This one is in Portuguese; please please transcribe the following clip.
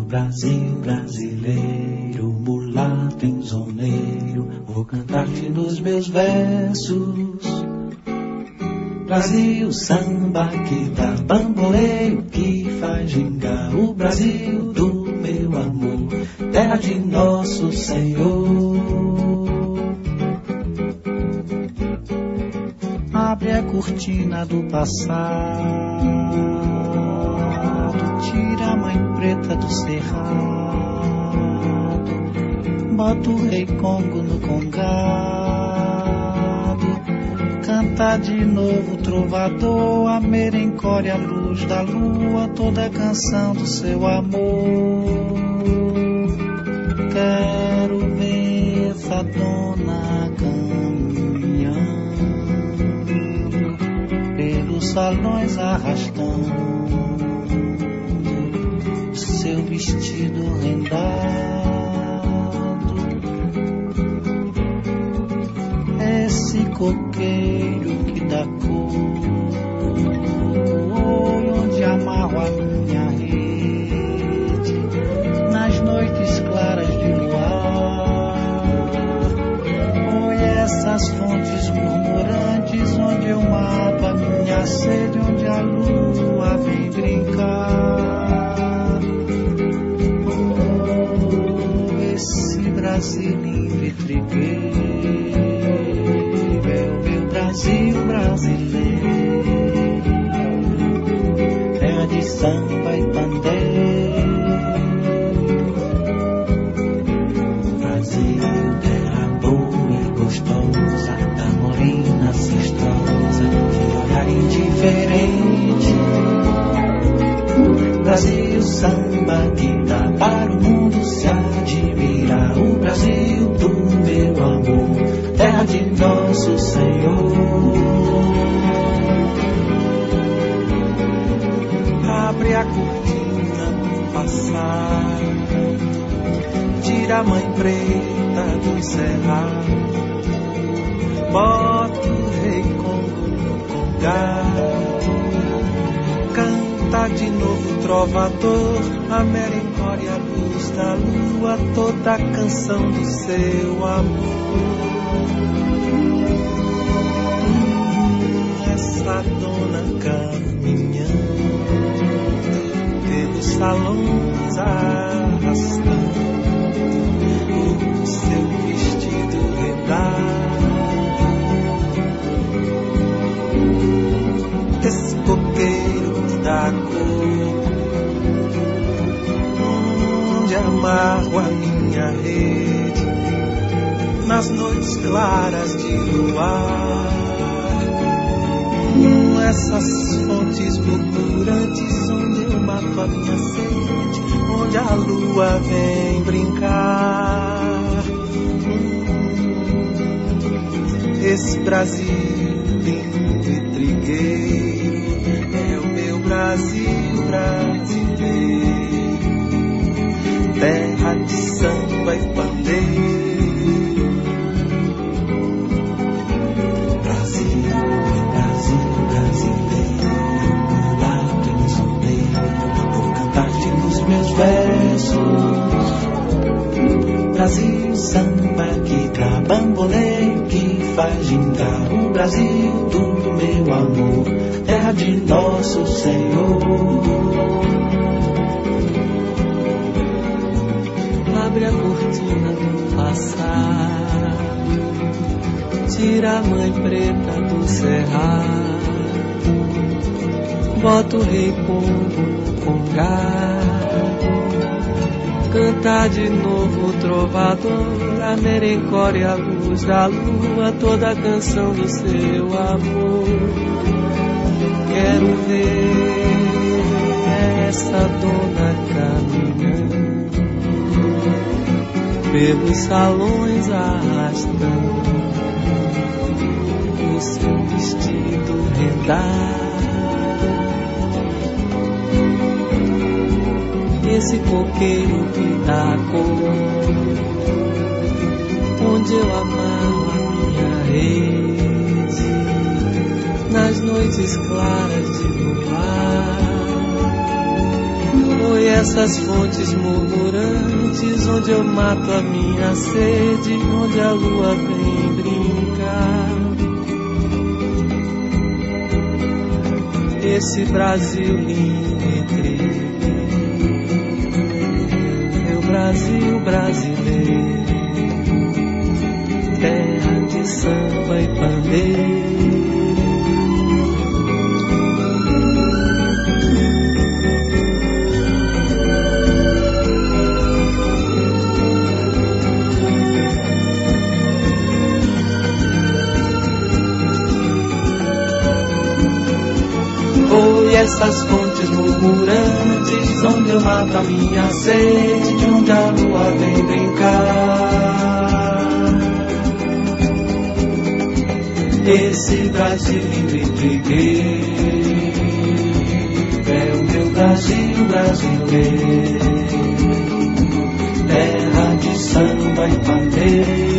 Brasil brasileiro, mulato enzoneiro, vou cantar-te nos meus versos. Brasil, samba que dá bamboleio, que faz gingar. O Brasil do meu amor, terra de nosso Senhor. Abre a cortina do passado, tira a mãe preta do cerrado, bota o rei Congo no congado, canta de novo o trovador, a merencore, a luz da lua, toda a canção do seu amor. Quero ver essa dona caminhando pelos salões, arrastando seu vestido rendado. Esse coqueiro que dá cor, onde amarro a minha rede nas noites claras de luar. Oi, essas fontes murmurantes onde eu mato a minha sede, onde a lua vem brincar. Oh, esse Brasil lindo e trigueiro é o meu Brasil brasileiro, terra de samba e pandeiro. Brasil, terra boa e gostosa, da morena cistrosa, de olhar indiferente. Brasil, samba que dá para o mundo se admirar. O Brasil do meu amor, terra de nosso Senhor. Abre a cortina do passado, tira a mãe preta do cerrado, bota o rei Congo no congado, canta de novo o trovador, a merencore, a luz da lua, toda a canção do seu amor. Essa dona caminhando pelos salões, arrastando o seu vestido rendado. Esse coqueiro que dá cor, onde amarro a minha rede nas noites claras de luar. Essas fontes murmurantes onde eu mato a minha sede, onde a lua vem brincar. Esse Brasil lindo e trigueiro é o meu Brasil brasileiro, terra de samba e pandeiro. Meus versos, Brasil, samba que dá bamboleio, que faz gingar. O Brasil do meu amor, terra de nosso Senhor. Abre a cortina do passado, tira a mãe preta do cerrado, bota o rei Congo no congado, canta de novo o trovador, a merencore, a luz da lua, toda a canção do seu amor. Quero ver essa dona caminhando pelos salões, arrastando o seu vestido rendado. Esse coqueiro que dá cor, onde eu amarro a minha rede nas noites claras de luar. Oi, essas fontes murmurantes, onde eu mato a minha sede, onde a lua vem brincar. Esse Brasil lindo e triste, meu Brasil brasileiro, terra de samba e pandeiro. Foi essas fontes murmurantes, onde eu mato a minha sede, onde a lua vem brincar. Esse Brasil lindo e trigueiro é o meu Brasil brasileiro, terra de samba e pandeiro.